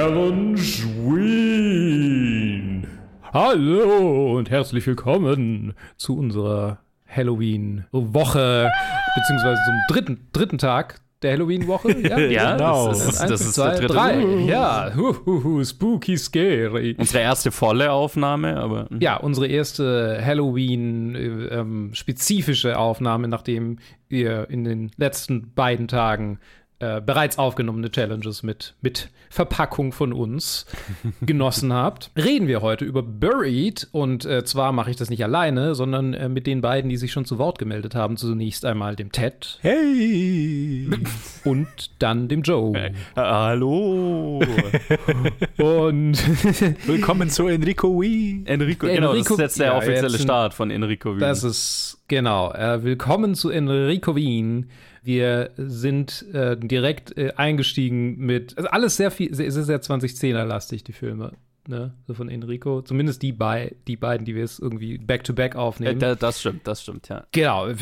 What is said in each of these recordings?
Halloween. Hallo und herzlich willkommen zu unserer Halloween-Woche, beziehungsweise zum dritten Tag der Halloween-Woche. Ja, genau. Das ist der dritte. 3. Ja, spooky, scary. Unsere erste volle Aufnahme, aber... Ja, unsere erste Halloween-spezifische Aufnahme, nachdem wir in den letzten beiden Tagen bereits aufgenommene Challenges mit Verpackung von uns genossen habt, reden wir heute über Buried. Und zwar mache ich das nicht alleine, sondern mit den beiden, die sich schon zu Wort gemeldet haben. Zunächst einmal dem Ted. Hey! Und dann dem Joe. Hey. Hallo! Und willkommen zu Enrico Wien. Enrico, genau, das ist jetzt der offizielle Start von Enrico Wien. Das ist, genau. Willkommen zu Enrico Wien. Wir sind direkt eingestiegen mit, also alles sehr 2010er-lastig, die Filme, ne, so von Enrico. Zumindest die beiden, die wir jetzt irgendwie back-to-back aufnehmen. Das stimmt, ja. Genau,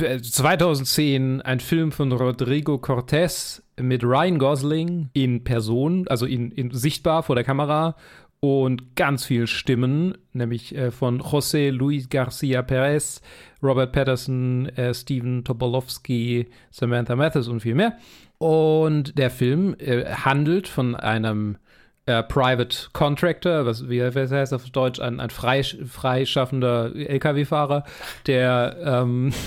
2010 ein Film von Rodrigo Cortés mit Ryan Gosling in Person, also in sichtbar vor der Kamera. Und ganz viel Stimmen, nämlich von José Luis García Pérez, Robert Pattinson, Stephen Tobolowsky, Samantha Mathis und viel mehr. Und der Film handelt von einem Private Contractor, wie heißt auf Deutsch, ein freischaffender LKW-Fahrer, der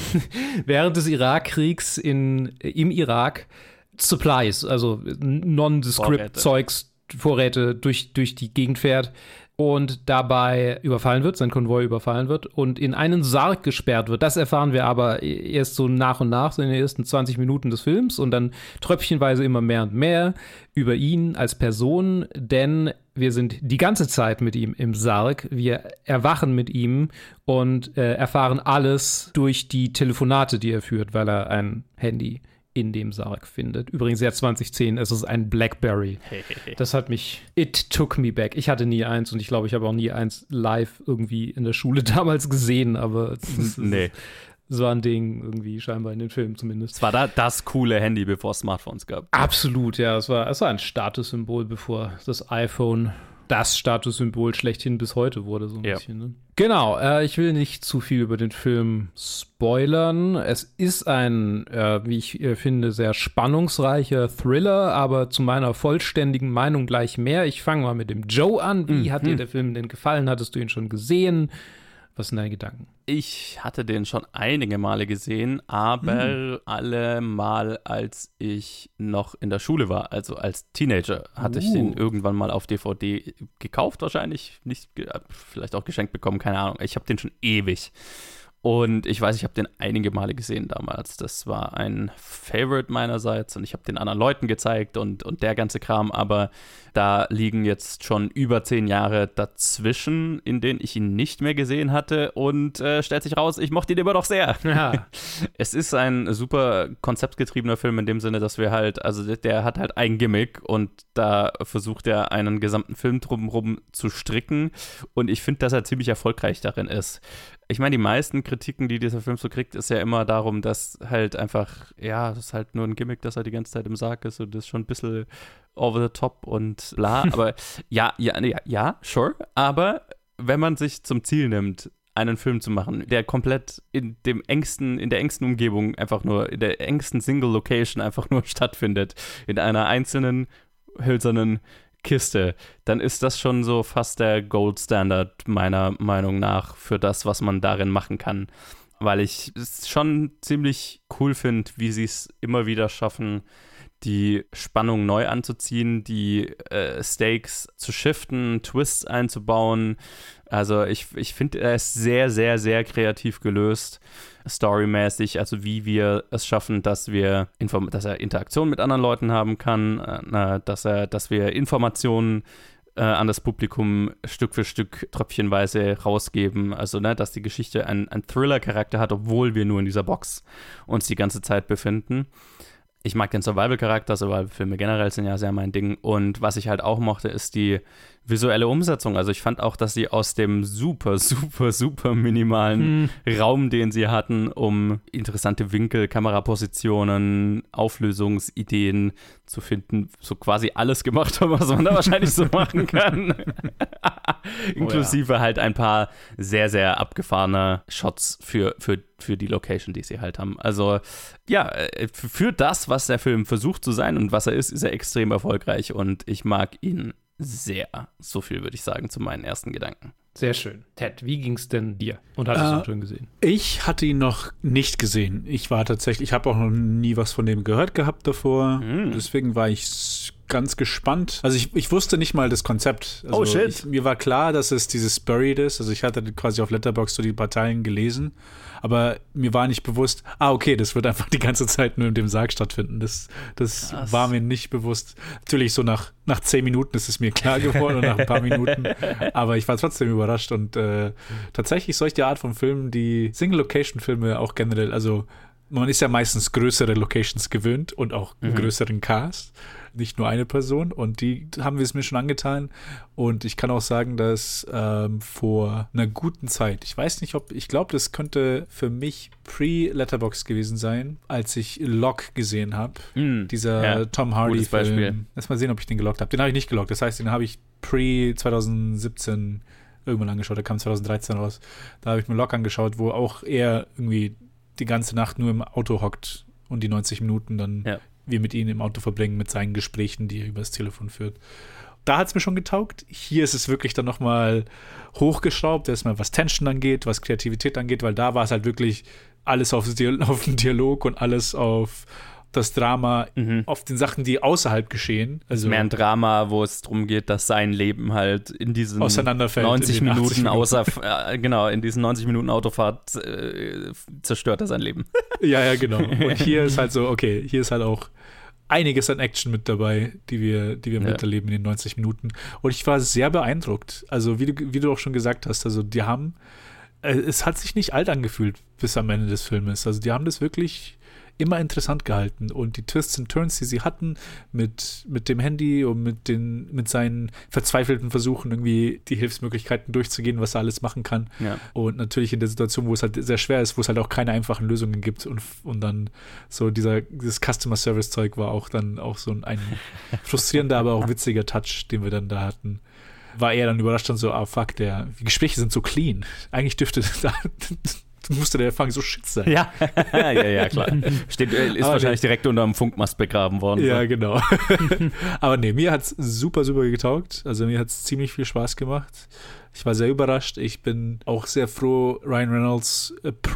während des Irakkriegs im Irak Supplies, also Nondescript-Zeugs, Vorräte durch die Gegend fährt und dabei sein Konvoi überfallen wird und in einen Sarg gesperrt wird. Das erfahren wir aber erst so nach und nach, so in den ersten 20 Minuten des Films und dann tröpfchenweise immer mehr und mehr über ihn als Person, denn wir sind die ganze Zeit mit ihm im Sarg, wir erwachen mit ihm und erfahren alles durch die Telefonate, die er führt, weil er ein Handy in dem Sarg findet. Übrigens, ja, 2010, es ist ein Blackberry. Das hat mich, it took me back. Ich hatte nie eins und ich glaube, ich habe auch nie eins live irgendwie in der Schule damals gesehen, aber es war ein Ding irgendwie scheinbar in den Filmen zumindest. Es war das coole Handy, bevor es Smartphones gab. Absolut, ja. Es war ein Statussymbol, bevor das iPhone das Statussymbol schlechthin bis heute wurde, so ein bisschen. Ne? Genau, ich will nicht zu viel über den Film spoilern. Es ist ein, wie ich finde, sehr spannungsreicher Thriller, aber zu meiner vollständigen Meinung gleich mehr. Ich fange mal mit dem Joe an. Wie hat dir der Film denn gefallen? Hattest du ihn schon gesehen? Was sind deine Gedanken? Ich hatte den schon einige Male gesehen, aber alle Mal, als ich noch in der Schule war, also als Teenager, hatte ich den irgendwann mal auf DVD gekauft, wahrscheinlich, nicht, vielleicht auch geschenkt bekommen, keine Ahnung. Ich habe den schon ewig. Und ich weiß, ich habe den einige Male gesehen damals. Das war ein Favorite meinerseits und ich habe den anderen Leuten gezeigt und der ganze Kram. Aber da liegen jetzt schon über 10 Jahre dazwischen, in denen ich ihn nicht mehr gesehen hatte. Und stellt sich raus, ich mochte ihn immer noch sehr. Ja. Es ist ein super konzeptgetriebener Film in dem Sinne, dass wir halt, also der hat halt ein Gimmick und da versucht er einen gesamten Film drumherum zu stricken. Und ich finde, dass er ziemlich erfolgreich darin ist. Ich meine, die meisten Kritiken, die dieser Film so kriegt, ist ja immer darum, dass halt einfach, ja, das ist halt nur ein Gimmick, dass er die ganze Zeit im Sarg ist und das ist schon ein bisschen over the top und bla. Aber ja, sure. Aber wenn man sich zum Ziel nimmt, einen Film zu machen, der komplett in der engsten Umgebung einfach nur, in der engsten Single Location einfach nur stattfindet, in einer einzelnen hölzernen Kiste, dann ist das schon so fast der Gold Standard meiner Meinung nach für das, was man darin machen kann. Weil ich es schon ziemlich cool finde, wie sie es immer wieder schaffen, die Spannung neu anzuziehen, die Stakes zu shiften, Twists einzubauen. Also ich finde, er ist sehr, sehr, sehr kreativ gelöst, storymäßig, also wie wir es schaffen, dass er Interaktion mit anderen Leuten haben kann, dass wir Informationen an das Publikum Stück für Stück tröpfchenweise rausgeben. Also, dass die Geschichte einen Thriller-Charakter hat, obwohl wir nur in dieser Box uns die ganze Zeit befinden. Ich mag den Survival-Charakter, Survival-Filme generell sind ja sehr mein Ding. Und was ich halt auch mochte, ist die visuelle Umsetzung. Also ich fand auch, dass sie aus dem super, super, super minimalen Raum, den sie hatten, um interessante Winkel, Kamerapositionen, Auflösungsideen zu finden, so quasi alles gemacht haben, was man da wahrscheinlich so machen kann. Inklusive halt ein paar sehr, sehr abgefahrene Shots für die Location, die sie halt haben. Also ja, für das, was der Film versucht zu sein und was er ist er extrem erfolgreich und ich mag ihn sehr. So viel würde ich sagen zu meinen ersten Gedanken. Sehr schön. Ted, wie ging es denn dir? Und hattest du ihn schon gesehen? Ich hatte ihn noch nicht gesehen. Ich habe auch noch nie was von dem gehört gehabt davor. Deswegen war ich ganz gespannt. Also ich wusste nicht mal das Konzept. Also shit. Mir war klar, dass es dieses Buried ist. Also ich hatte quasi auf Letterboxd so die Parteien gelesen. Aber mir war nicht bewusst, okay, das wird einfach die ganze Zeit nur in dem Sarg stattfinden. Das war mir nicht bewusst. Natürlich so nach 10 Minuten ist es mir klar geworden und nach ein paar Minuten. Aber ich war trotzdem überrascht. Und tatsächlich solche Art von Filmen, die Single-Location-Filme auch generell, also man ist ja meistens größere Locations gewöhnt und auch einen größeren Cast. Nicht nur eine Person und die haben wir es mir schon angetan und ich kann auch sagen, dass vor einer guten Zeit, ich glaube, das könnte für mich pre-Letterboxd gewesen sein, als ich Locke gesehen habe, dieser Tom Hardy-Film. Lass mal sehen, ob ich den gelockt habe. Den habe ich nicht gelockt, das heißt, den habe ich pre-2017 irgendwann angeschaut, der kam 2013 raus. Da habe ich mir Locke angeschaut, wo auch er irgendwie die ganze Nacht nur im Auto hockt und die 90 Minuten dann wir mit ihm im Auto verbringen, mit seinen Gesprächen, die er über das Telefon führt. Da hat es mir schon getaugt. Hier ist es wirklich dann nochmal hochgeschraubt, erstmal was Tension angeht, was Kreativität angeht, weil da war es halt wirklich alles auf den Dialog und alles auf das Drama, auf den Sachen, die außerhalb geschehen. Also mehr ein Drama, wo es darum geht, dass sein Leben halt in diesen 90 Minuten in diesen 90 Minuten Autofahrt zerstört er sein Leben. Ja, genau. Und hier ist halt so, okay, hier ist halt auch einiges an Action mit dabei, die wir miterleben in den 90 Minuten. Und ich war sehr beeindruckt. Also wie du auch schon gesagt hast, also die haben, es hat sich nicht alt angefühlt bis am Ende des Filmes. Also die haben das wirklich immer interessant gehalten und die Twists und Turns, die sie hatten mit dem Handy und mit seinen verzweifelten Versuchen, irgendwie die Hilfsmöglichkeiten durchzugehen, was er alles machen kann. Ja. Und natürlich in der Situation, wo es halt sehr schwer ist, wo es halt auch keine einfachen Lösungen gibt und dann so dieses Customer Service Zeug war auch dann auch so ein frustrierender, aber auch witziger Touch, den wir dann da hatten. War er dann überrascht und so, fuck, die Gespräche sind so clean. Eigentlich musste der Fang so shit sein. Ja, klar. Ist wahrscheinlich direkt unter dem Funkmast begraben worden. Ja, genau. Aber nee, mir hat es super, super getaugt. Also mir hat es ziemlich viel Spaß gemacht. Ich war sehr überrascht. Ich bin auch sehr froh, Ryan Reynolds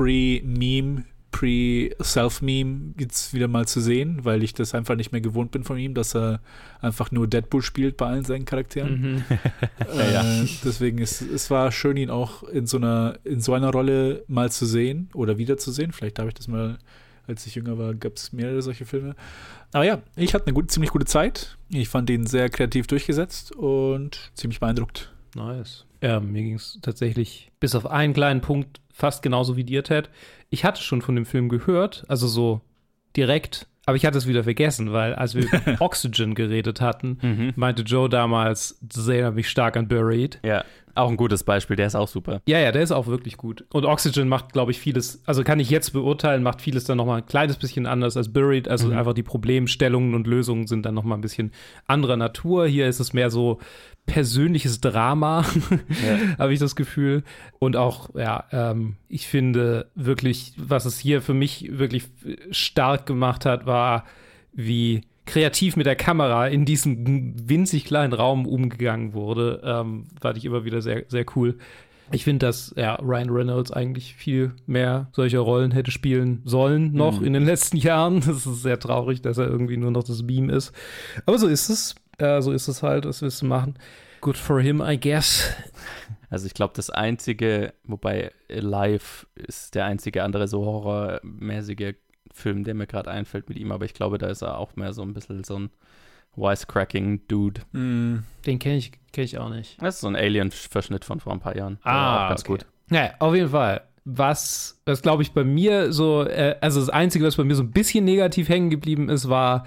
Pre-Self-Meme jetzt wieder mal zu sehen, weil ich das einfach nicht mehr gewohnt bin von ihm, dass er einfach nur Deadpool spielt bei allen seinen Charakteren. Deswegen es war schön, ihn auch in so einer Rolle mal zu sehen oder wiederzusehen. Vielleicht habe ich das mal, als ich jünger war, gab es mehrere solche Filme. Aber ja, ich hatte eine ziemlich gute Zeit. Ich fand ihn sehr kreativ durchgesetzt und ziemlich beeindruckt. Nice. Ja, mir ging es tatsächlich bis auf einen kleinen Punkt fast genauso wie dir, Ted. Ich hatte schon von dem Film gehört, also so direkt, aber ich hatte es wieder vergessen, weil als wir über Oxygen geredet hatten, meinte Joe damals, das erinnert mich stark an Buried. Ja, auch ein gutes Beispiel, der ist auch super. Ja, der ist auch wirklich gut. Und Oxygen macht, glaube ich, vieles, also kann ich jetzt beurteilen, macht vieles dann nochmal ein kleines bisschen anders als Buried, also einfach die Problemstellungen und Lösungen sind dann nochmal ein bisschen anderer Natur. Hier ist es mehr so persönliches Drama, habe ich das Gefühl. Und auch, ich finde wirklich, was es hier für mich wirklich stark gemacht hat, war, wie kreativ mit der Kamera in diesem winzig kleinen Raum umgegangen wurde. Fand ich immer wieder sehr, sehr cool. Ich finde, dass Ryan Reynolds eigentlich viel mehr solche Rollen hätte spielen sollen noch in den letzten Jahren. Das ist sehr traurig, dass er irgendwie nur noch das Meme ist. Aber so ist es. So ist es halt, was willst du machen? Good for him, I guess. Also ich glaube, das einzige, wobei Live ist der einzige andere so horrormäßige Film, der mir gerade einfällt mit ihm, aber ich glaube, da ist er auch mehr so ein bisschen so ein Wisecracking-Dude. Den kenn ich auch nicht. Das ist so ein Alien-Verschnitt von vor ein paar Jahren. Auch ganz gut. Ja, auf jeden Fall. Was glaube ich bei mir so, also das Einzige, was bei mir so ein bisschen negativ hängen geblieben ist, war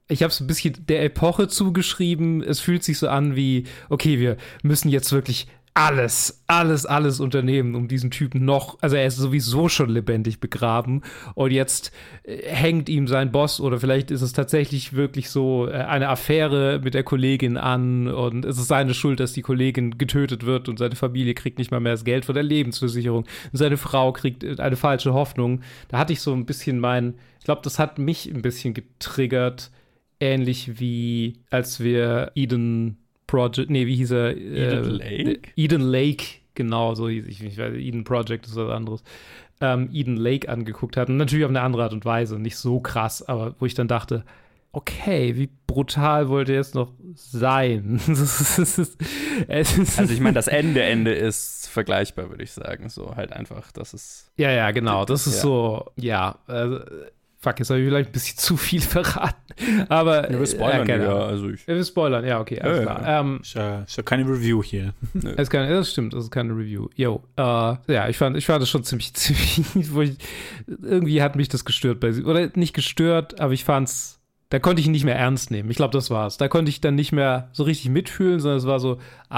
Ich habe es ein bisschen der Epoche zugeschrieben. Es fühlt sich so an wie, okay, wir müssen jetzt wirklich alles unternehmen, um diesen Typen noch, also er ist sowieso schon lebendig begraben und jetzt hängt ihm sein Boss oder vielleicht ist es tatsächlich wirklich so eine Affäre mit der Kollegin an und es ist seine Schuld, dass die Kollegin getötet wird und seine Familie kriegt nicht mal mehr das Geld von der Lebensversicherung und seine Frau kriegt eine falsche Hoffnung. Da hatte ich so ein bisschen ich glaube, das hat mich ein bisschen getriggert, ähnlich wie als wir Eden Project, wie hieß er? Eden Lake? Eden Lake, genau, so hieß ich weiß, Eden Project ist was anderes. Eden Lake angeguckt hatten. Natürlich auf eine andere Art und Weise, nicht so krass, aber wo ich dann dachte, okay, wie brutal wollte er jetzt noch sein? Also ich meine, das Ende ist vergleichbar, würde ich sagen. So halt einfach, das ist... Ja, genau, das ist so, fuck, jetzt habe ich vielleicht ein bisschen zu viel verraten. Aber wir spoilern wir spoilern, ja, okay, alles klar. Ist ja keine Review hier. Das stimmt, das ist keine Review. Ich fand es schon ziemlich irgendwie hat mich das gestört oder nicht gestört, aber ich fand's, da konnte ich ihn nicht mehr ernst nehmen. Ich glaube, das war's. Da konnte ich dann nicht mehr so richtig mitfühlen, sondern es war so,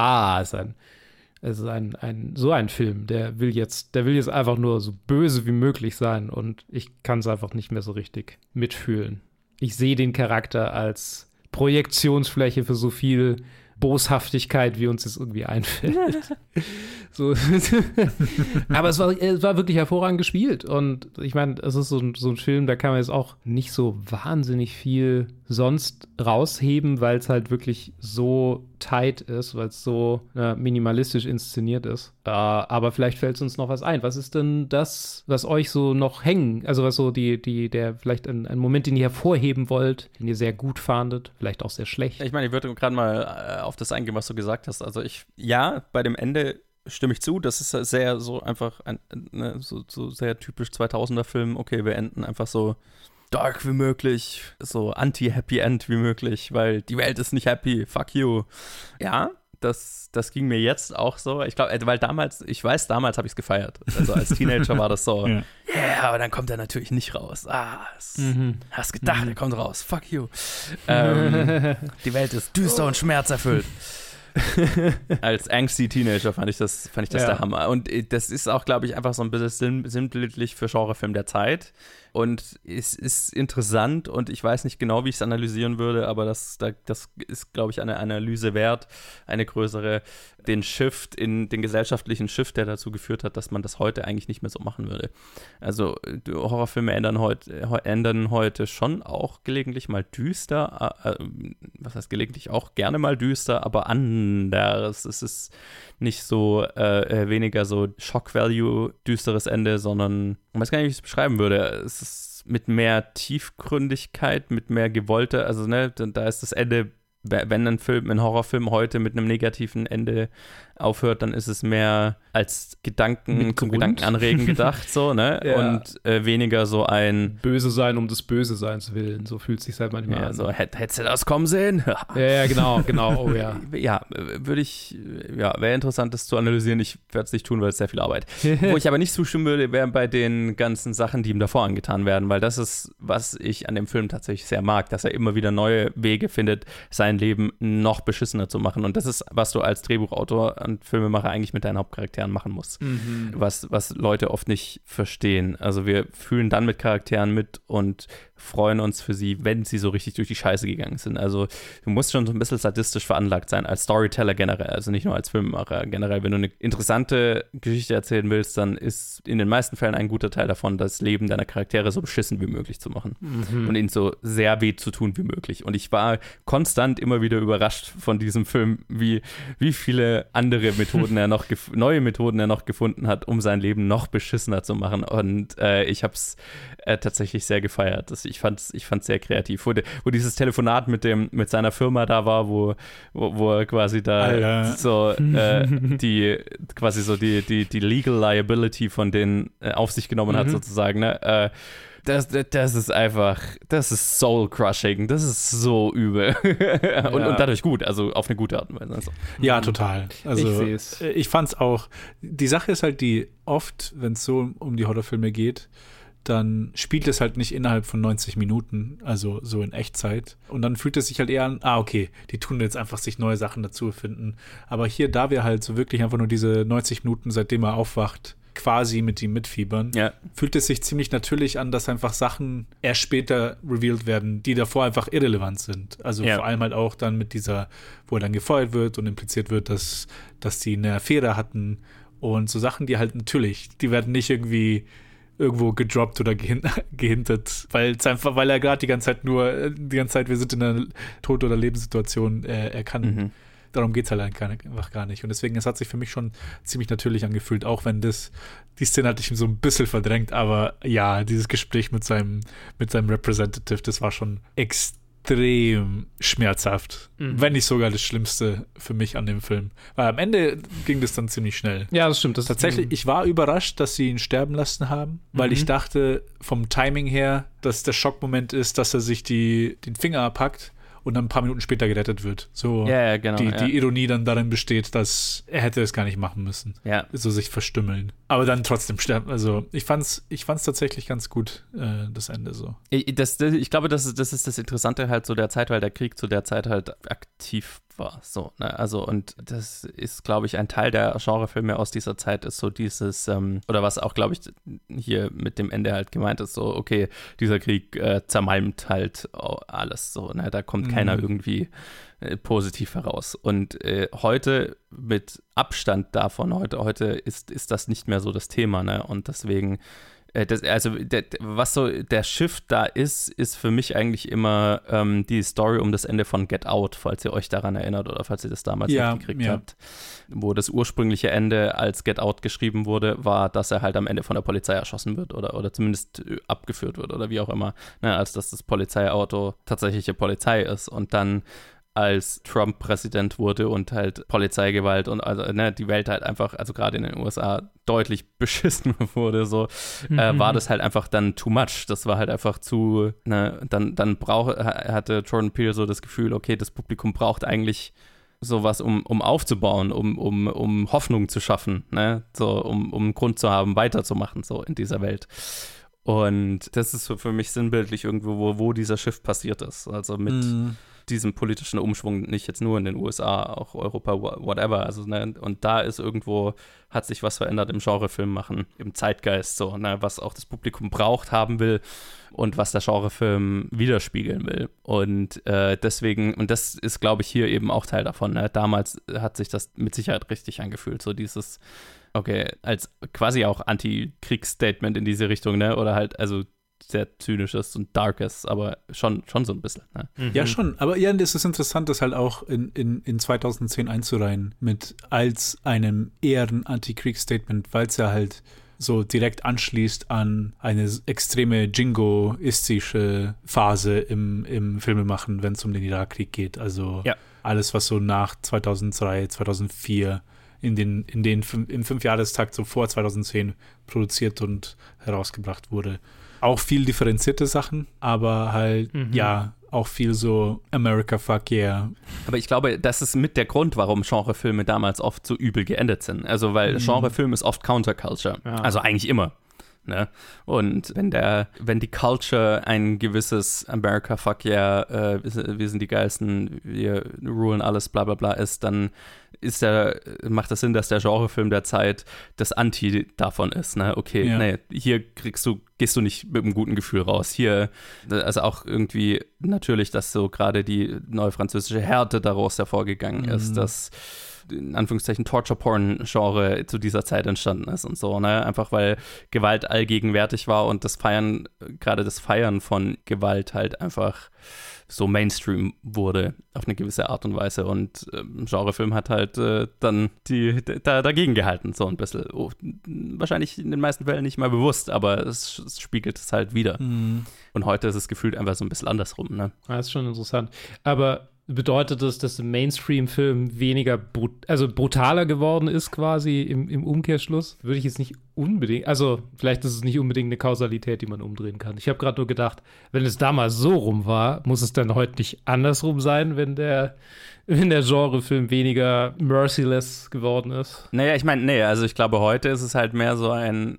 es ist ein Film, der will jetzt einfach nur so böse wie möglich sein und ich kann es einfach nicht mehr so richtig mitfühlen. Ich sehe den Charakter als Projektionsfläche für so viel Boshaftigkeit, wie uns das irgendwie einfällt. So. Aber es war wirklich hervorragend gespielt und ich meine, es ist so ein Film, da kann man jetzt auch nicht so wahnsinnig viel sonst rausheben, weil es halt wirklich so tight ist, weil es so minimalistisch inszeniert ist. Aber vielleicht fällt uns noch was ein. Was ist denn das, was euch so noch hängen, also was so der vielleicht ein Moment, den ihr hervorheben wollt, den ihr sehr gut fandet, vielleicht auch sehr schlecht? Ich meine, ich würde gerade mal auf das eingehen, was du gesagt hast. Also bei dem Ende stimme ich zu, das ist sehr so einfach so sehr typisch 2000er-Film. Okay, wir enden einfach so dark wie möglich, so anti-Happy End wie möglich, weil die Welt ist nicht happy, fuck you. Ja, das ging mir jetzt auch so. Ich glaube, weil damals habe ich es gefeiert. Also als Teenager war das so, aber dann kommt er natürlich nicht raus. Hast gedacht, er kommt raus, fuck you. Die Welt ist düster und schmerzerfüllt. Als angsty Teenager fand ich das der Hammer. Und das ist auch, glaube ich, einfach so ein bisschen sinnbildlich für Genrefilm der Zeit. Und es ist interessant und ich weiß nicht genau, wie ich es analysieren würde, aber das ist, glaube ich, eine Analyse wert, eine größere, den gesellschaftlichen Shift, der dazu geführt hat, dass man das heute eigentlich nicht mehr so machen würde. Also Horrorfilme ändern heute schon auch gelegentlich mal düster, was heißt gelegentlich auch gerne mal düster, aber anders. Es ist nicht so weniger so Shock-Value, düsteres Ende, sondern ich weiß gar nicht, wie ich es beschreiben würde. Es ist mit mehr Tiefgründigkeit, mit mehr gewollte, also da ist das Ende, wenn ein Horrorfilm heute mit einem negativen Ende aufhört, dann ist es mehr als Gedanken anregen gedacht, so, ne? Ja. Und weniger so ein Böse sein um des Böseseins willen, so fühlt es sich halt manchmal an. So, hättest du das kommen sehen? Ja, genau, oh ja. Ja, wäre interessant, das zu analysieren. Ich werde es nicht tun, weil es sehr viel Arbeit. Wo ich aber nicht zustimmen würde, wären bei den ganzen Sachen, die ihm davor angetan werden, weil das ist, was ich an dem Film tatsächlich sehr mag, dass er immer wieder neue Wege findet, sein Leben noch beschissener zu machen. Und das ist, was du als Drehbuchautor und Filmemacher eigentlich mit deinen Hauptcharakteren machen musst. Was Leute oft nicht verstehen. Also wir fühlen dann mit Charakteren mit und freuen uns für sie, wenn sie so richtig durch die Scheiße gegangen sind. Also du musst schon so ein bisschen sadistisch veranlagt sein, als Storyteller generell, also nicht nur als Filmemacher. Generell, wenn du eine interessante Geschichte erzählen willst, dann ist in den meisten Fällen ein guter Teil davon, das Leben deiner Charaktere so beschissen wie möglich zu machen und ihnen so sehr weh zu tun wie möglich. Und ich war konstant immer wieder überrascht von diesem Film, wie viele andere Methoden neue Methoden er noch gefunden hat, um sein Leben noch beschissener zu machen. Und ich habe es tatsächlich sehr gefeiert. Ich fand's sehr kreativ. Wo dieses Telefonat mit seiner Firma da war, wo er quasi da so die Legal Liability von denen auf sich genommen hat, sozusagen, ne? Das ist einfach, das ist soul-crushing, das ist so übel. Und dadurch gut, also auf eine gute Art und Weise. Also. Ja, total. Also ich fand's auch, die Sache ist halt die, oft, wenn es so um die Horrorfilme geht, dann spielt es halt nicht innerhalb von 90 Minuten, also so in Echtzeit. Und dann fühlt es sich halt eher an, okay, die tun jetzt einfach sich neue Sachen dazu erfinden. Aber hier, da wir halt so wirklich einfach nur diese 90 Minuten, seitdem er aufwacht, quasi mit ihm mitfiebern, fühlt es sich ziemlich natürlich an, dass einfach Sachen erst später revealed werden, die davor einfach irrelevant sind. Also vor allem halt auch dann mit dieser, wo er dann gefeuert wird und impliziert wird, dass die eine Affäre hatten und so Sachen, die halt natürlich, die werden nicht irgendwie irgendwo gedroppt oder gehintet, weil er gerade die ganze Zeit, wir sind in einer Tod- oder Lebenssituation, er kann. Darum geht es halt einfach gar nicht. Und deswegen, es hat sich für mich schon ziemlich natürlich angefühlt, auch wenn die Szene hatte ich so ein bisschen verdrängt, aber ja, dieses Gespräch mit seinem Representative, das war schon extrem schmerzhaft. Wenn nicht sogar das Schlimmste für mich an dem Film. Weil am Ende ging das dann ziemlich schnell. Ja, das stimmt. Tatsächlich, ich war überrascht, dass sie ihn sterben lassen haben, weil ich dachte, vom Timing her, dass der Schockmoment ist, dass er sich den Finger abhackt und dann ein paar Minuten später gerettet wird. So genau, die Ironie dann darin besteht, dass er hätte es gar nicht machen müssen. Ja. So sich verstümmeln. Aber dann trotzdem sterben. Also ich fand's tatsächlich ganz gut, das Ende so. Ich glaube, das ist das Interessante halt zu der Zeit, weil der Krieg zu der Zeit halt aktiv war. So, ne? Also, und das ist, glaube ich, ein Teil der Genrefilme aus dieser Zeit ist so dieses, oder was auch, glaube ich, hier mit dem Ende halt gemeint ist, so, okay, dieser Krieg zermalmt halt alles so, ne? Da kommt keiner irgendwie positiv heraus. Und heute mit Abstand davon, heute ist das nicht mehr so das Thema, ne? Und deswegen was so der Shift da ist für mich eigentlich immer die Story um das Ende von Get Out, falls ihr euch daran erinnert oder falls ihr das damals mitgekriegt habt. Wo das ursprüngliche Ende, als Get Out geschrieben wurde, war, dass er halt am Ende von der Polizei erschossen wird oder zumindest abgeführt wird oder wie auch immer, ne, als dass das Polizeiauto tatsächliche Polizei ist. Und dann als Trump Präsident wurde und halt Polizeigewalt und also die Welt halt einfach, also gerade in den USA, deutlich beschissen wurde, so, war das halt einfach dann too much. Das war halt einfach zu, dann hatte Jordan Peele so das Gefühl, okay, das Publikum braucht eigentlich sowas, um aufzubauen, um Hoffnung zu schaffen, ne? So, um einen Grund zu haben, weiterzumachen, so in dieser Welt. Und das ist so für mich sinnbildlich irgendwo, wo dieser Shift passiert ist. Also mit diesem politischen Umschwung, nicht jetzt nur in den USA, auch Europa, whatever. Also, und da ist irgendwo, hat sich was verändert im Genrefilm machen, im Zeitgeist, so, was auch das Publikum braucht, haben will und was der Genrefilm widerspiegeln will. Und deswegen, und das ist, glaube ich, hier eben auch Teil davon. Ne? Damals hat sich das mit Sicherheit richtig angefühlt, so dieses, okay, als quasi auch Anti-Kriegs-Statement in diese Richtung, ne? Oder halt, also sehr zynisches und darkes, aber schon so ein bisschen. Ne? Ja, schon. Aber ja, das ist interessant, das halt auch in 2010 einzureihen als einem eher ein Anti-Kriegs-Statement, weil es ja halt so direkt anschließt an eine extreme jingoistische Phase im Filmemachen, wenn es um den Irakkrieg geht. Also alles, was so nach 2003, 2004 im 5-Jahrestakt so vor 2010 produziert und herausgebracht wurde. Auch viel differenzierte Sachen, aber halt, auch viel so America fuck yeah. Aber ich glaube, das ist mit der Grund, warum Genrefilme damals oft so übel geendet sind. Also, weil Genrefilm ist oft Counterculture. Ja. Also eigentlich immer. Ne? Und wenn die Culture ein gewisses America fuck yeah, wir sind die Geilsten, wir rulen alles, bla bla bla ist, dann macht das Sinn, dass der Genrefilm der Zeit das Anti davon ist. Ne? Okay, hier gehst du nicht mit einem guten Gefühl raus. Hier, also auch irgendwie natürlich, dass so gerade die neue französische Härte daraus hervorgegangen ist, dass in Anführungszeichen Torture-Porn-Genre zu dieser Zeit entstanden ist und so, ne? Einfach weil Gewalt allgegenwärtig war und gerade das Feiern von Gewalt halt einfach so Mainstream wurde auf eine gewisse Art und Weise und Genrefilm hat halt dann dagegen gehalten, so ein bisschen. Wahrscheinlich in den meisten Fällen nicht mal bewusst, aber es spiegelt es halt wieder. Und heute ist es gefühlt einfach so ein bisschen andersrum, ne? Das ist schon interessant. Aber bedeutet das, dass im Mainstream-Film weniger brutaler geworden ist quasi im Umkehrschluss? Würde ich jetzt nicht unbedingt, also vielleicht ist es nicht unbedingt eine Kausalität, die man umdrehen kann. Ich habe gerade nur gedacht, wenn es damals so rum war, muss es dann heute nicht andersrum sein, wenn der Genrefilm weniger merciless geworden ist? Naja, ich meine, also ich glaube, heute ist es halt mehr so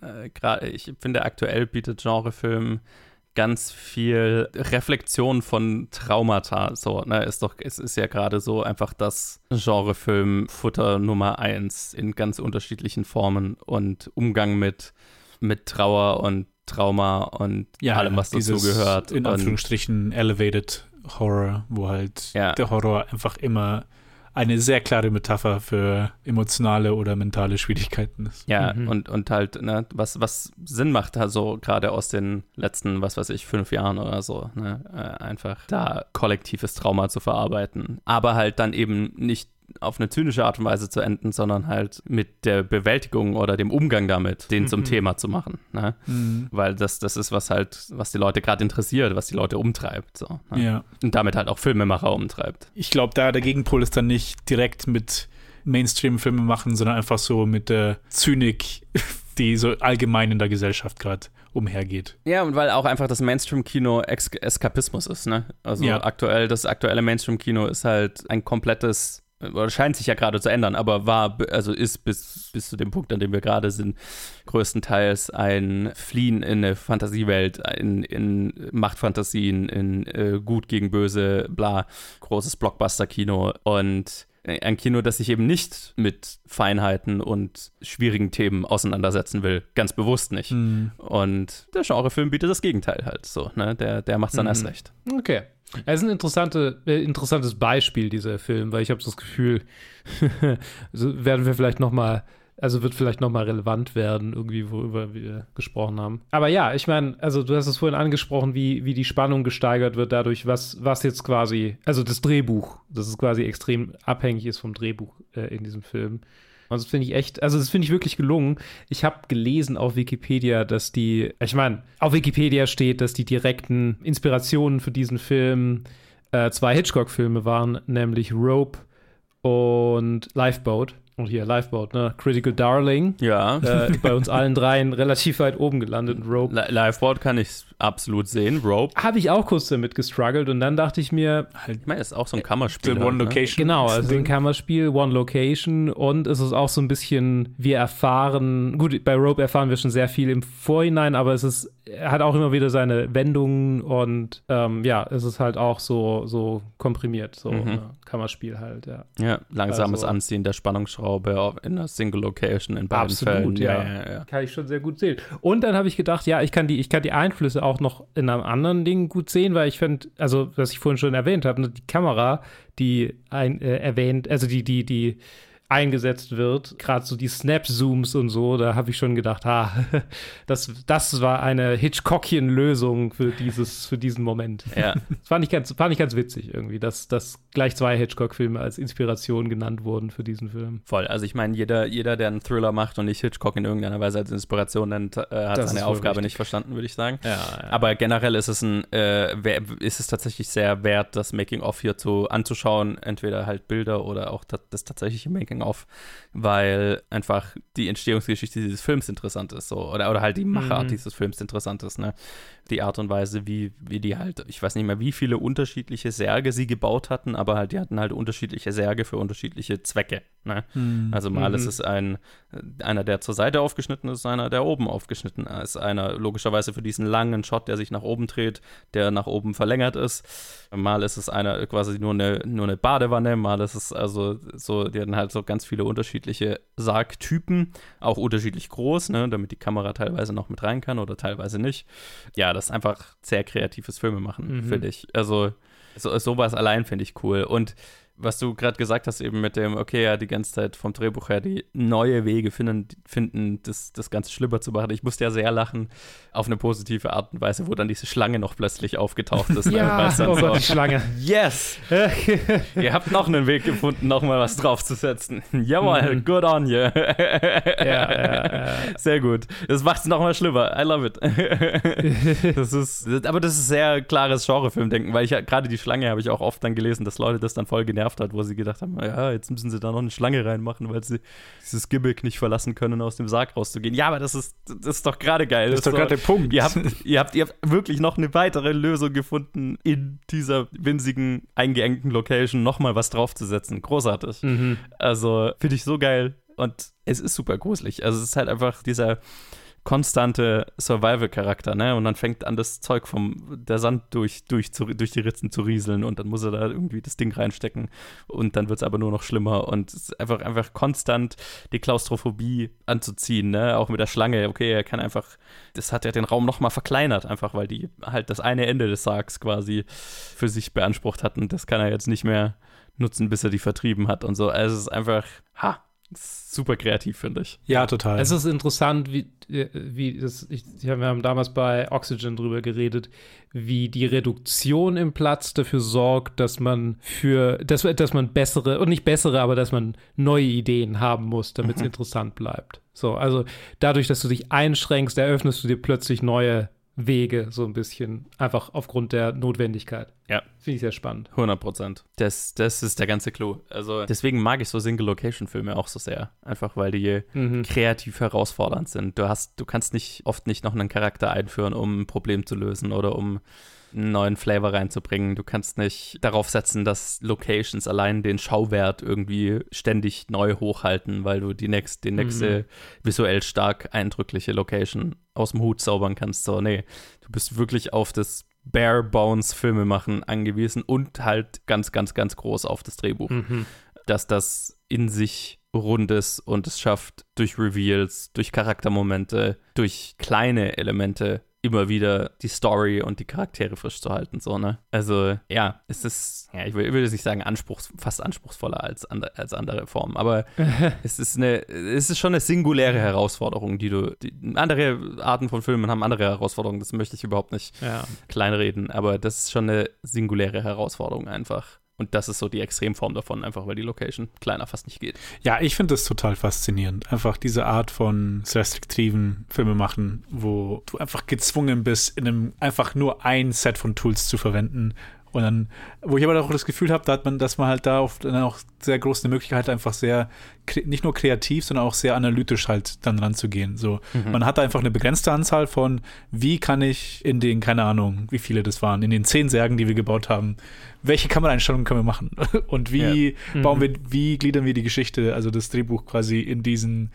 ich finde, aktuell bietet Genrefilm ganz viel Reflexion von Traumata, so, ne, es ist ja gerade so einfach das Genrefilm Futter Nummer 1 in ganz unterschiedlichen Formen und Umgang mit Trauer und Trauma und allem, was dazu gehört. In Anführungsstrichen Elevated Horror, wo halt der Horror einfach immer eine sehr klare Metapher für emotionale oder mentale Schwierigkeiten ist. Ja, und halt, ne, was Sinn macht, also gerade aus den letzten, 5 Jahren oder so, ne, einfach da kollektives Trauma zu verarbeiten. Aber halt dann eben nicht auf eine zynische Art und Weise zu enden, sondern halt mit der Bewältigung oder dem Umgang damit, den zum Thema zu machen. Ne? Weil das ist was die Leute gerade interessiert, was die Leute umtreibt. So, ne? Ja. Und damit halt auch Filmemacher umtreibt. Ich glaube, der Gegenpol ist dann nicht direkt mit Mainstream-Filme machen, sondern einfach so mit der Zynik, die so allgemein in der Gesellschaft gerade umhergeht. Ja, und weil auch einfach das Mainstream-Kino Eskapismus ist, ne? Also das aktuelle Mainstream-Kino ist halt ein komplettes, oder scheint sich ja gerade zu ändern, aber ist bis zu dem Punkt, an dem wir gerade sind, größtenteils ein Fliehen in eine Fantasiewelt, in Machtfantasien, in Gut gegen Böse, bla, großes Blockbuster-Kino und ein Kino, das sich eben nicht mit Feinheiten und schwierigen Themen auseinandersetzen will. Ganz bewusst nicht. Und der Genrefilm bietet das Gegenteil halt so, ne? Der macht's dann erst recht. Okay. Es ist ein interessantes Beispiel, dieser Film, weil ich habe so das Gefühl, wird vielleicht noch mal relevant werden, irgendwie, worüber wir gesprochen haben. Aber ja, ich meine, also du hast es vorhin angesprochen, wie die Spannung gesteigert wird dadurch, was jetzt quasi, also das Drehbuch, dass es quasi extrem abhängig ist vom Drehbuch in diesem Film. Und das finde ich wirklich gelungen. Ich habe gelesen auf Wikipedia, auf Wikipedia steht, dass die direkten Inspirationen für diesen Film 2 Hitchcock-Filme waren, nämlich Rope und Lifeboat. Und hier, Lifeboat, ne? Critical Darling. Ja. Bei uns allen dreien relativ weit oben gelandet. Rope. Lifeboat kann ich absolut sehen. Rope. Habe ich auch kurz damit gestruggelt und dann dachte ich mir. Ich meine, das ist auch so ein Kammerspiel. One Location. Genau, also ein Kammerspiel, One Location und es ist auch so ein bisschen, wir erfahren, gut, bei Rope erfahren wir schon sehr viel im Vorhinein, aber er hat auch immer wieder seine Wendungen und es ist halt auch so komprimiert, so ein Kammerspiel halt, ja. Ja, langsames Anziehen der Spannungsschraube in einer Single Location in beiden Fällen. Absolut, ja. Kann ich schon sehr gut sehen. Und dann habe ich gedacht, ja, ich kann die Einflüsse auch noch in einem anderen Ding gut sehen, weil ich finde, also was ich vorhin schon erwähnt habe, die Kamera, die die eingesetzt wird, gerade so die Snap-Zooms und so, da habe ich schon gedacht, das war eine Hitchcockian-Lösung für diesen Moment. Ja. Das fand ich ganz witzig irgendwie, dass gleich 2 Hitchcock-Filme als Inspiration genannt wurden für diesen Film. Voll, also ich meine, jeder, der einen Thriller macht und nicht Hitchcock in irgendeiner Weise als Inspiration nennt, hat seine Aufgabe nicht verstanden, würde ich sagen. Ja. Aber generell ist es tatsächlich sehr wert, das Making-of hier anzuschauen, entweder halt Bilder oder auch das tatsächliche Making-of, weil einfach die Entstehungsgeschichte dieses Films interessant ist, so, oder halt die Machart dieses Films interessant ist, ne? Die Art und Weise, wie die halt, ich weiß nicht mehr, wie viele unterschiedliche Särge sie gebaut hatten, aber halt, die hatten halt unterschiedliche Särge für unterschiedliche Zwecke, ne? Also mal ist es einer, der zur Seite aufgeschnitten ist, einer, der oben aufgeschnitten ist, einer logischerweise für diesen langen Shot, der sich nach oben dreht, der nach oben verlängert ist. Mal ist es einer quasi nur eine Badewanne, mal ist es also so, die hatten halt so ganz viele unterschiedliche Sargtypen, auch unterschiedlich groß, ne, damit die Kamera teilweise noch mit rein kann oder teilweise nicht. Ja, das ist einfach sehr kreatives Filmemachen, finde ich. Also sowas allein finde ich cool. Und was du gerade gesagt hast, eben mit dem, okay, ja, die ganze Zeit vom Drehbuch her, die neue Wege finden das Ganze schlimmer zu machen. Ich musste ja sehr lachen, auf eine positive Art und Weise, wo dann diese Schlange noch plötzlich aufgetaucht ist. Ja, dann oh Gott, die Schlange. Yes! Ihr habt noch einen Weg gefunden, noch mal was draufzusetzen. Jawohl, good on you. Ja. Sehr gut. Das macht es noch mal schlimmer. I love it. Aber das ist sehr klares Genrefilmdenken, weil gerade die Schlange habe ich auch oft dann gelesen, dass Leute das dann voll genervt hat, wo sie gedacht haben, ja, jetzt müssen sie da noch eine Schlange reinmachen, weil sie dieses Gimmick nicht verlassen können, aus dem Sarg rauszugehen. Ja, aber das ist doch gerade geil. Das ist doch gerade der Punkt. Ihr habt wirklich noch eine weitere Lösung gefunden, in dieser winzigen, eingeengten Location nochmal was draufzusetzen. Großartig. Also, finde ich so geil. Und es ist super gruselig. Also, es ist halt einfach dieser konstante Survival-Charakter, ne? Und dann fängt an, das Zeug der Sand durch die Ritzen zu rieseln und dann muss er da irgendwie das Ding reinstecken und dann wird es aber nur noch schlimmer und es ist einfach konstant die Klaustrophobie anzuziehen, ne? Auch mit der Schlange, okay, er kann einfach, das hat ja den Raum nochmal verkleinert, einfach weil die halt das eine Ende des Sargs quasi für sich beansprucht hatten. Das kann er jetzt nicht mehr nutzen, bis er die vertrieben hat und so. Also es ist einfach, super kreativ, finde ich. Ja, total. Es ist interessant, wir haben damals bei Oxygen drüber geredet, wie die Reduktion im Platz dafür sorgt, dass man dass man bessere, und nicht bessere, aber dass man neue Ideen haben muss, damit es interessant bleibt. So, also dadurch, dass du dich einschränkst, eröffnest du dir plötzlich neue Wege, so ein bisschen, einfach aufgrund der Notwendigkeit. Ja. Finde ich sehr spannend. 100%. Das ist der ganze Clou. Also deswegen mag ich so Single-Location-Filme auch so sehr. Einfach, weil die kreativ herausfordernd sind. Du kannst oft nicht noch einen Charakter einführen, um ein Problem zu lösen oder um einen neuen Flavor reinzubringen. Du kannst nicht darauf setzen, dass Locations allein den Schauwert irgendwie ständig neu hochhalten, weil du die nächste visuell stark eindrückliche Location aus dem Hut zaubern kannst. So, nee, du bist wirklich auf das Bare-Bones-Filme machen angewiesen und halt ganz, ganz, ganz groß auf das Drehbuch. Dass das in sich rund ist und es schafft, durch Reveals, durch Charaktermomente, durch kleine Elemente immer wieder die Story und die Charaktere frisch zu halten, so, ne? Also, ja, es ist, ich würde nicht sagen fast anspruchsvoller als andere Formen, aber es ist schon eine singuläre Herausforderung, andere Arten von Filmen haben andere Herausforderungen, das möchte ich überhaupt nicht kleinreden, aber das ist schon eine singuläre Herausforderung einfach. Und das ist so die Extremform davon, einfach weil die Location kleiner fast nicht geht. Ja, ich finde das total faszinierend. Einfach diese Art von restriktiven Filme machen, wo du einfach gezwungen bist, einfach nur ein Set von Tools zu verwenden. Und dann, wo ich aber auch das Gefühl habe, dass man halt da dann auch sehr groß eine Möglichkeit hat, einfach sehr, nicht nur kreativ, sondern auch sehr analytisch halt dann ranzugehen. So, man hat da einfach eine begrenzte Anzahl von, wie kann ich in den, keine Ahnung, wie viele das waren, in den 10 Särgen, die wir gebaut haben, welche Kameraeinstellungen können wir machen? Und wie gliedern wir die Geschichte, also das Drehbuch quasi in diesen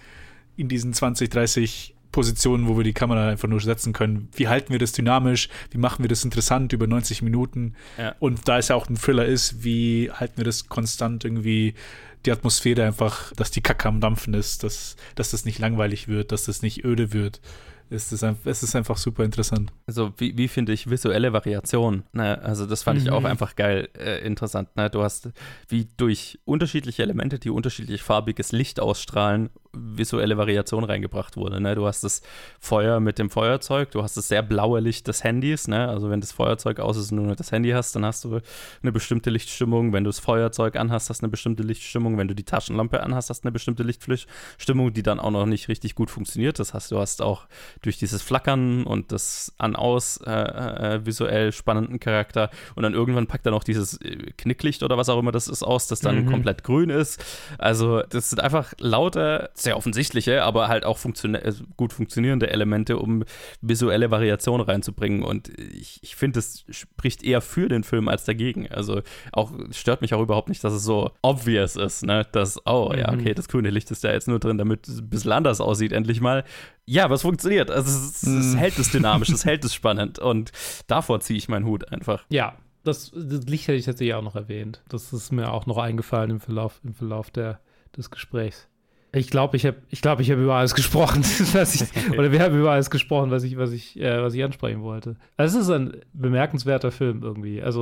20, 30 Positionen, wo wir die Kamera einfach nur setzen können. Wie halten wir das dynamisch? Wie machen wir das interessant über 90 Minuten? Ja. Und da es ja auch ein Thriller ist, wie halten wir das konstant irgendwie, die Atmosphäre einfach, dass die Kacke am Dampfen ist, dass das nicht langweilig wird, dass das nicht öde wird. Es ist einfach super interessant. Also wie finde ich visuelle Variation? Ne? Also das fand ich auch einfach geil interessant. Ne? Du hast, wie durch unterschiedliche Elemente, die unterschiedlich farbiges Licht ausstrahlen, visuelle Variation reingebracht wurde. Ne? Du hast das Feuer mit dem Feuerzeug, du hast das sehr blaue Licht des Handys. Ne? Also wenn das Feuerzeug aus ist und du nur das Handy hast, dann hast du eine bestimmte Lichtstimmung. Wenn du das Feuerzeug anhast, hast du eine bestimmte Lichtstimmung. Wenn du die Taschenlampe anhast, hast du eine bestimmte Lichtstimmung, die dann auch noch nicht richtig gut funktioniert. Das heißt, du hast auch durch dieses Flackern und das An-Aus visuell spannenden Charakter und dann irgendwann packt er noch dieses Knicklicht oder was auch immer das ist aus, das dann komplett grün ist. Also das sind einfach lauter, sehr offensichtliche, aber halt auch gut funktionierende Elemente, um visuelle Variation reinzubringen und ich finde, das spricht eher für den Film als dagegen. Also auch stört mich auch überhaupt nicht, dass es so obvious ist, ne? Dass, okay, das grüne Licht ist da jetzt nur drin, damit es ein bisschen anders aussieht, endlich mal. Ja, aber es funktioniert. Also es hält es dynamisch, es hält es spannend und davor ziehe ich meinen Hut einfach. Ja, das Licht hätte ich tatsächlich auch noch erwähnt. Das ist mir auch noch eingefallen im Verlauf des Gesprächs. Ich glaube, ich habe über alles gesprochen, oder wir haben über alles gesprochen, was ich ansprechen wollte. Also es ist ein bemerkenswerter Film irgendwie. Also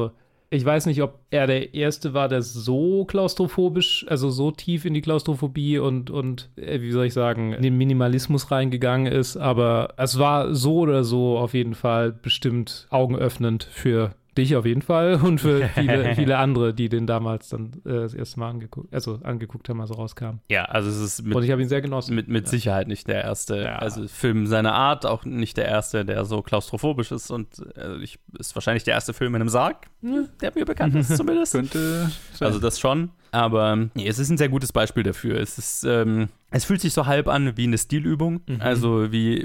Ich weiß nicht, ob er der Erste war, der so klaustrophobisch, also so tief in die Klaustrophobie und wie soll ich sagen, in den Minimalismus reingegangen ist, aber es war so oder so auf jeden Fall bestimmt augenöffnend für dich auf jeden Fall und für viele andere, die den damals dann das erste Mal angeguckt haben, als er rauskam. Ja, also es ist und ich habe ihn sehr genossen. Mit Sicherheit nicht der erste, also Film seiner Art, auch nicht der erste, der so klaustrophobisch ist und ist wahrscheinlich der erste Film in einem Sarg, der mir bekannt ist zumindest. Könnte sein. Also das schon, aber nee, es ist ein sehr gutes Beispiel dafür. Es fühlt sich so halb an wie eine Stilübung, also wie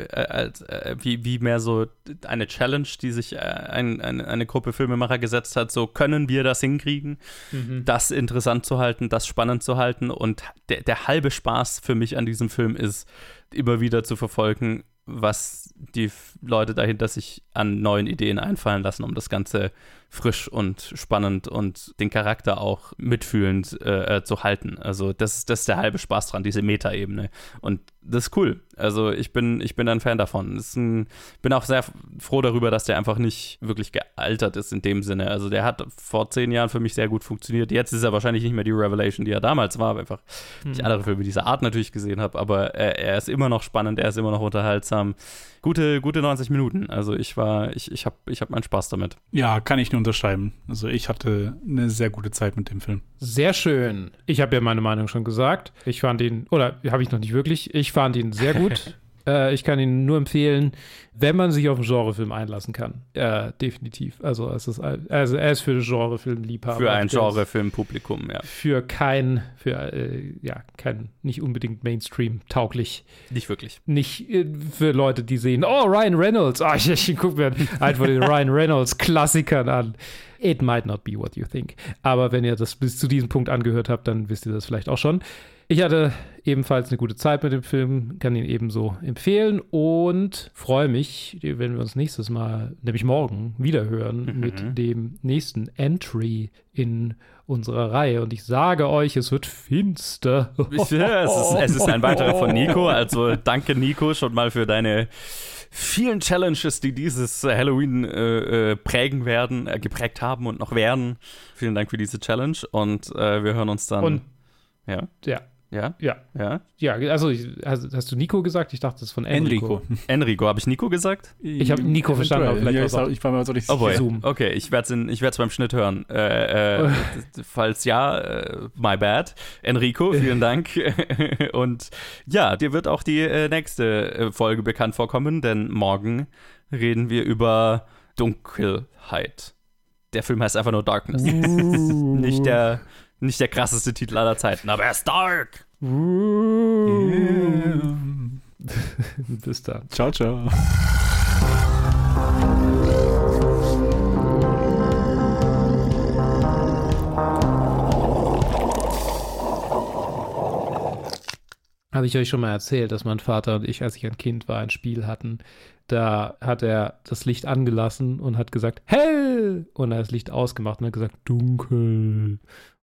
mehr so eine Challenge, die sich eine Gruppe Filmemacher gesetzt hat, so können wir das hinkriegen, das interessant zu halten, das spannend zu halten und der halbe Spaß für mich an diesem Film ist, immer wieder zu verfolgen, was die Leute dahinter sich an neuen Ideen einfallen lassen, um das Ganze frisch und spannend und den Charakter auch mitfühlend zu halten. Also das ist der halbe Spaß dran, diese Meta-Ebene. Und das ist cool. Also ich bin ein Fan davon. Bin auch sehr froh darüber, dass der einfach nicht wirklich gealtert ist in dem Sinne. Also der hat vor 10 Jahren für mich sehr gut funktioniert. Jetzt ist er wahrscheinlich nicht mehr die Revelation, die er damals war, weil einfach ich andere Filme dieser Art natürlich gesehen habe. Aber er ist immer noch spannend, er ist immer noch unterhaltsam. Gute 90 Minuten. Also ich hab meinen Spaß damit. Ja, kann ich nur unterschreiben. Also ich hatte eine sehr gute Zeit mit dem Film. Sehr schön. Ich habe ja meine Meinung schon gesagt. Ich fand ihn, oder habe ich noch nicht wirklich, ich fand ihn sehr gut. Ich kann ihn nur empfehlen, wenn man sich auf einen Genrefilm einlassen kann. Definitiv. Also er ist für Genrefilm-Liebhaber. Für ein Genrefilm-Publikum, ja. Kein nicht unbedingt Mainstream-tauglich. Nicht wirklich. Nicht für Leute, die sehen, oh, Ryan Reynolds. Ich gucke mir einen von den Ryan Reynolds-Klassikern an. It might not be what you think. Aber wenn ihr das bis zu diesem Punkt angehört habt, dann wisst ihr das vielleicht auch schon. Ich hatte ebenfalls eine gute Zeit mit dem Film, kann ihn ebenso empfehlen und freue mich, wenn wir uns nächstes Mal, nämlich morgen, wiederhören mit dem nächsten Entry in unserer Reihe. Und ich sage euch, es wird finster. Ja, es ist ein weiterer von Nico. Also danke, Nico, schon mal für deine vielen Challenges, die dieses Halloween geprägt haben und noch werden. Vielen Dank für diese Challenge und wir hören uns dann. Ja, also hast du Nico gesagt? Ich dachte, das ist von Enrico. Enrico, habe ich Nico gesagt? Ich habe Nico verstanden, aber vielleicht ich war mir also nicht Zoom. Okay, ich werde es beim Schnitt hören. Falls ja, my bad. Enrico, vielen Dank. Und ja, dir wird auch die nächste Folge bekannt vorkommen, denn morgen reden wir über Dunkelheit. Der Film heißt einfach nur Darkness. Nicht der krasseste Titel aller Zeiten, aber er ist dark. Bis dann. Ciao, ciao. Habe ich euch schon mal erzählt, dass mein Vater und ich, als ich ein Kind war, ein Spiel hatten. Da hat er das Licht angelassen und hat gesagt, hell! Und er hat das Licht ausgemacht und hat gesagt, dunkel.